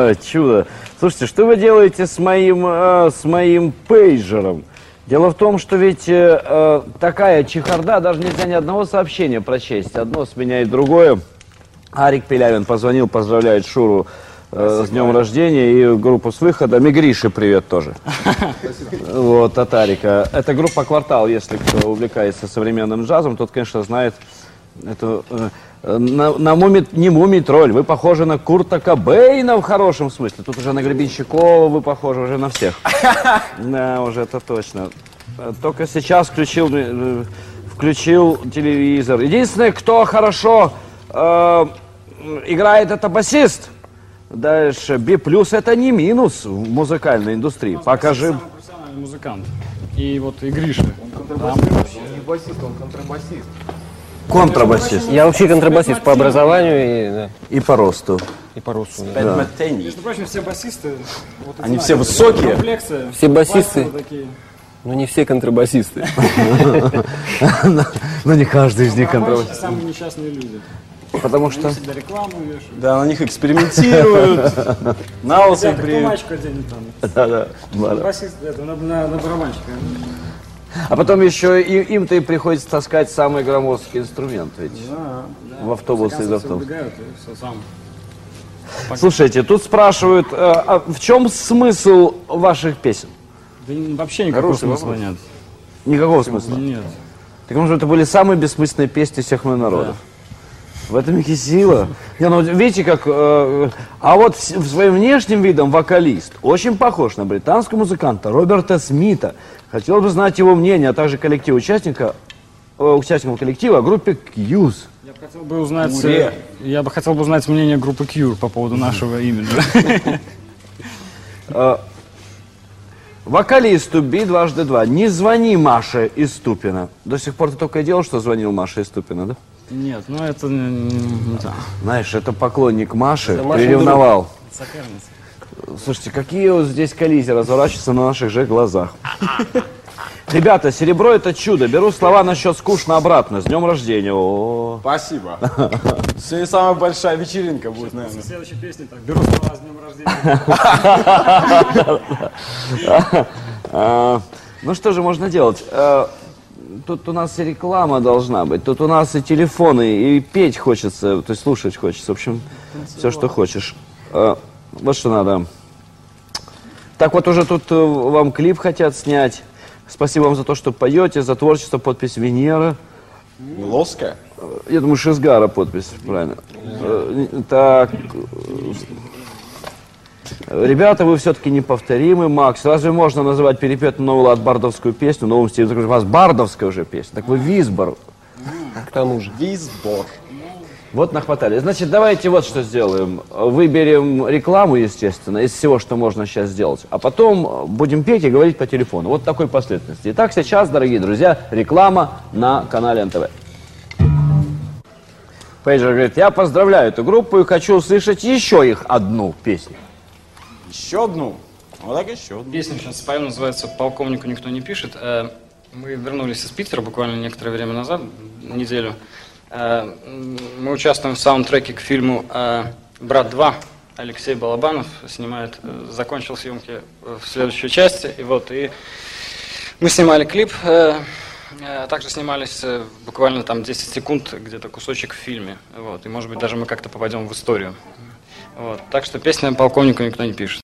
Чудо. Слушайте, что вы делаете с моим пейджером? Дело в том, что ведь такая чехарда, даже нельзя ни одного сообщения прочесть. Одно сменяет другое. Арик Пелявин позвонил, поздравляет Шуру с днем рождения и группу с выходом. И Грише привет тоже. Вот, от Арика. Это группа «Квартал», если кто увлекается современным джазом, тот, конечно, знает эту... не Мумий-тролль, вы похожи на Курта Кобейна в хорошем смысле. Тут уже на Гребенщикова вы похожи, уже на всех. Да, уже это точно. Только сейчас включил телевизор. Единственное, кто хорошо играет, это басист. Дальше, B+, это не минус в музыкальной индустрии. Покажи. Самый профессиональный музыкант. И вот и Гриша. Он не басист, он контрабасист. Контрабасист. Я вообще контрабасист по образованию И по росту. и по росту. Да. Между прочим, все басисты... Вот Они все высокие. комплекция, Все басисты. такие. Ну не все контрабасисты. Но не каждый из них Барабанщики контрабасист. самые несчастные люди. Потому что... Они всегда рекламу вешают. Да, на них экспериментируют. На лысый Ребята, при... кумачку оденет там. Да. Басист, это, на барабанщика. А потом еще им-то и приходится таскать самый громоздкий инструмент ведь. В автобус из автобуса. Убегают, и все сам. Слушайте, тут спрашивают, а в чем смысл ваших песен? Да вообще никакого Хороший смысла вопрос. нет. Никакого смысла. Нет. Так потому что это были самые бессмысленные песни всех народов. В этом и сила. Не, ну, видите, как... а вот в своим внешним видом вокалист очень похож на британского музыканта Роберта Смита. Хотел бы знать его мнение, а также участников коллектива о группе Q's. Я бы хотел бы узнать мнение группы Cure по поводу нашего имиджа. Вокалисту Би-2 не звони Маше из Ступино. До сих пор ты только и делал, что звонил Маше из Ступино, да? Нет, ну это не так. Знаешь, это поклонник Маши, Это Машин приревновал. Соперница. Слушайте, какие вот здесь коллизии разворачиваются на наших же глазах. Ребята, серебро это чудо. Беру слова насчет скучно обратно. С днем рождения. О-о-о. Спасибо. Сегодня самая большая вечеринка будет, наверное. Следующей песни так. Беру слова с днем рождения. Ну что же можно делать? Тут у нас и реклама должна быть, тут у нас и телефоны, и петь хочется, то есть слушать хочется. В общем, все, что хочешь. Вот что надо. Так вот уже тут вам клип хотят снять. Спасибо вам за то, что поете, за творчество, подпись Венера. Милоская? Я думаю, Шизгара подпись, правильно. Так. Ребята, вы все-таки неповторимы, Макс. Разве можно называть перепетную новый лад бардовскую песню новым стилем? У вас бардовская уже песня. Так вы Висбор. К тому же. Висбор. Вот нахватали. Значит, давайте вот что сделаем. Выберем рекламу, естественно, из всего, что можно сейчас сделать. А потом будем петь и говорить по телефону. Вот такой последовательности. Итак, сейчас, дорогие друзья, реклама на канале НТВ. Пейджер говорит, я поздравляю эту группу и хочу услышать еще их одну песню. Еще одну? Вот так еще одну. Песня сейчас споем, называется «Полковнику никто не пишет». Мы вернулись из Питера буквально некоторое время назад, неделю. Мы участвуем в саундтреке к фильму «Брат 2». Алексей Балабанов снимает, закончил съемки в следующей части. И мы снимали клип, также снимались буквально там 10 секунд, где-то кусочек в фильме. И может быть даже мы как-то попадем в историю. Так что песня «Полковнику никто не пишет».